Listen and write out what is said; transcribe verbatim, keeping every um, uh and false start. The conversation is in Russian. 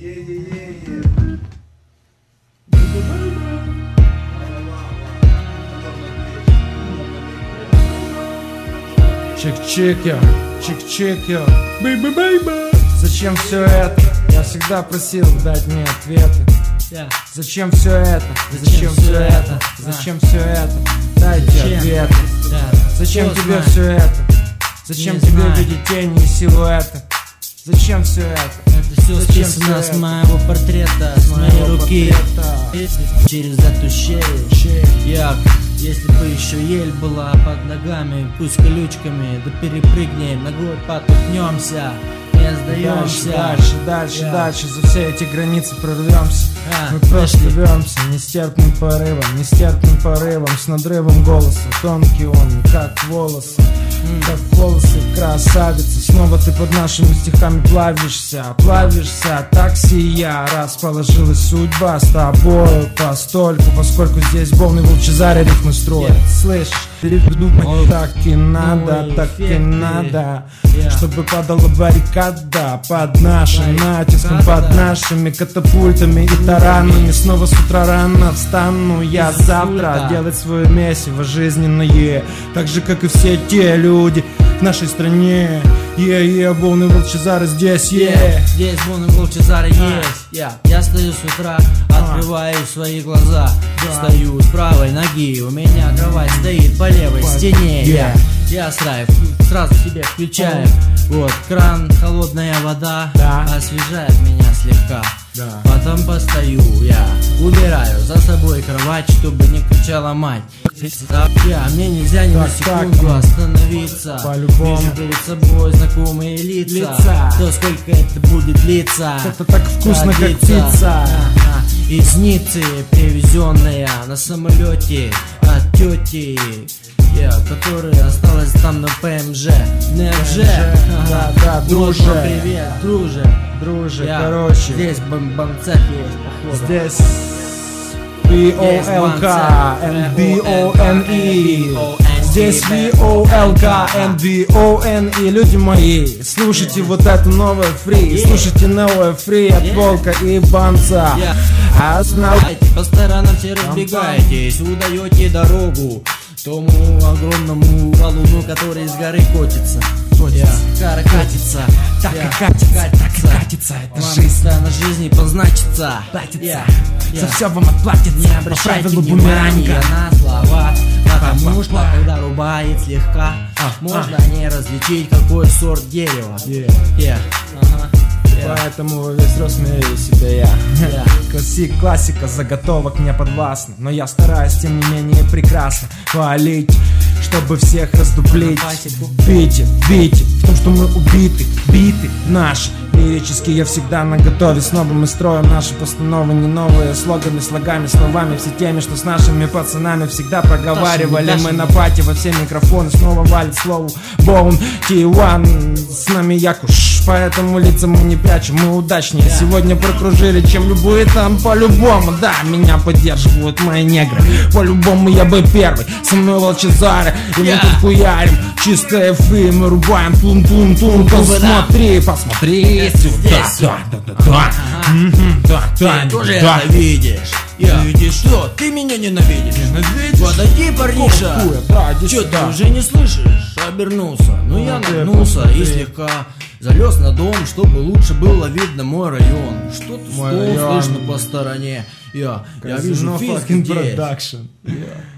Чик-чик-я, чик-чик-я, бэйбэ-бэйбэ. Зачем все это? Я всегда просил дать мне ответы. Yeah. Зачем все это? Зачем, Зачем все это? это? Зачем а. все это? Дайте Зачем? ответы. Yeah. Зачем Кто тебе знает? все это? Зачем Не тебе знаю. видеть тени и силуэты? Зачем все это? Это все Зачем списано все с моего портрета, с, с моей руки портрета. Через эту щель. Я, если бы еще ель была под ногами, пусть колючками, да перепрыгнем, ногой потупнемся. Не сдаемся. Дальше, дальше, yeah. дальше, за все эти границы прорвемся. yeah. Мы просто рвемся нестерпным порывом, нестерпным порывом, с надрывом голоса. Тонкий он, как волосы, mm. как волосы красавицы. Снова ты под нашими стихами плавишься, плавишься, так сия. Расположилась судьба с тобою постольку, поскольку здесь волны в Лучезаре рифмы строят. yeah. Слышишь? Передумай, oh. так и надо, oh, так эффекты. и надо, yeah. чтобы падала баррикада под нашим натиском, под нашими катапультами и таранами. Снова с утра рано встану я завтра делать свое месиво жизненное, так же, как и все те люди в нашей стране. Е-е, волны Волчезара здесь, е yeah. Здесь волны Волчезара есть. yeah. Я стою с утра, открываю ah. свои глаза, yeah. стою с правой ноги, у меня кровать стоит по левой По... стене. yeah. Я сразу, сразу себе включаю. oh. Вот, кран, холодная вода да. освежает меня слегка. да. Потом постою, я убираю за собой кровать, чтобы не кричала мать. Я, мне нельзя ни так, на секунду так, остановиться. По-любому. Вижу перед собой знакомые лица, лица. То сколько это будет длиться. Это так вкусно, как пицца. И снится привезенная на самолете от тети, yeah, которая осталась там на ПМЖ. На ФЖ. Да, да, друже. Вот, привет, друже. Друже, yeah. короче. Здесь бомбанцах есть, походу. Здесь ви о эл ка and би о эн и. Здесь ви о эл ка and би о эн и. Люди мои, слушайте yeah. вот это новое фри. yeah. Слушайте новое фри от yeah. Волка и Банца. yeah. А основ... По сторонам все разбегаетесь, удаете дорогу тому огромному валуну, который с горы котится. Котится. Кара катится. Так и катится, так и катится. Это жизнь. На жизни позначится. Платится. За все вам отплатится. Не обращайте внимания на слова, потому что когда рубает слегка, можно не различить, какой сорт дерева. Поэтому во весь рост меряю себя я. yeah. Классик, классика заготовок мне подвластна, но я стараюсь, тем не менее, прекрасно валить, чтобы всех раздуплить. Бейте, бейте, в том, что мы убиты, биты наши. Лирически я всегда наготове. Снова мы строим наши постановы, не новые слогами, слогами, словами, все теми, что с нашими пацанами всегда проговаривали. Мы на пати во все микрофоны, снова валит слово Боун ти один. С нами Якуш, поэтому лица мы не прячем, мы удачнее. yeah. Сегодня прокружили, чем любые там по-любому. Да, меня поддерживают мои негры. По-любому я бы первый, со мной Волчезаре. И yeah. мы тут хуярим, чистые фри, мы рубаем тун-тун-тун. Посмотри, посмотри сюда. Да, да, да, да. Да, да, ты тоже это видишь. Я. Видишь что? Ты меня ненавидишь. Ненавидишь? Подойди, парниша. Да, чё ты уже не слышишь? Обернулся. Но ну, я нагнулся и слегка залез на дом, чтобы лучше было видно мой район. Что-то слышно по стороне. Я, я вижу физик здесь.